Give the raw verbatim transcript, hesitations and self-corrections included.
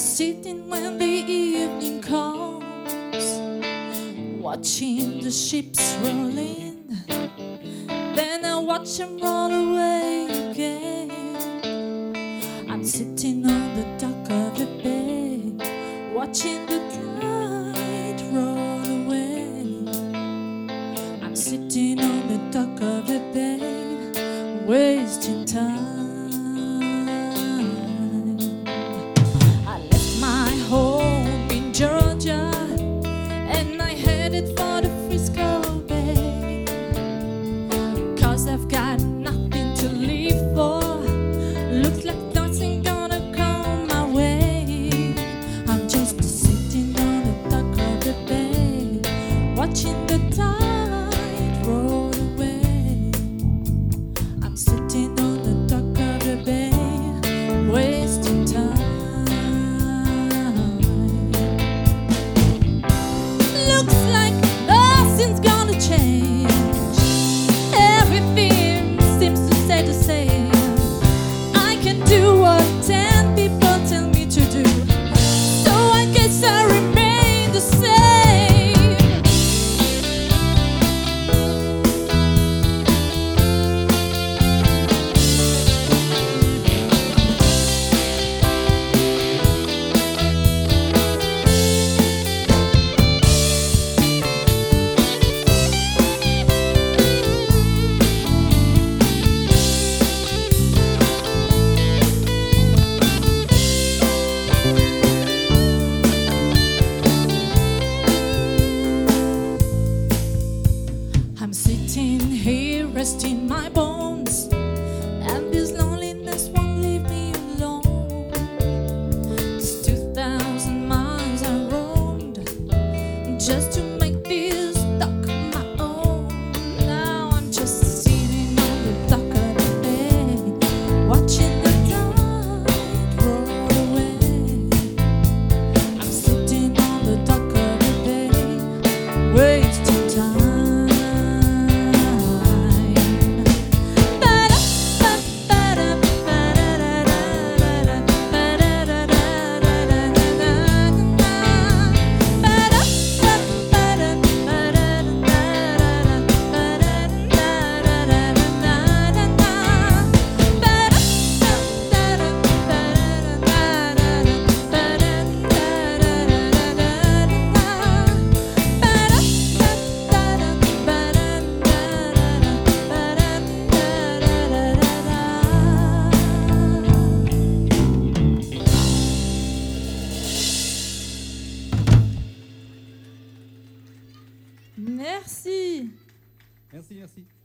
sitting when the evening comes, watching the ships roll in. Then I watch them roll away again. I'm sitting on the dock of the bay, watching the tide roll away. I'm sitting on the dock of the bay, wasting time. I left my home in Georgia and I headed for the Frisco Bay, 'cause I've got nothing to live for. Looks like nothing gonna come my way. I'm just sitting on the dock of the bay, watching the tide roll away. I'm sitting on the dock of the bay, wasting time. Looks like nothing's gonna change. Everything seems to stay the same. I can do what ten people tell me to do, so I guess I remain the same. I'm sitting here resting my bones, and this loneliness won't leave me alone. These two thousand miles I roamed just to make this dock my own. Now I'm just sitting on the dock of the bay, watching the tide roll away. I'm sitting on the dock of the bay, wasting time. Merci. Merci, merci.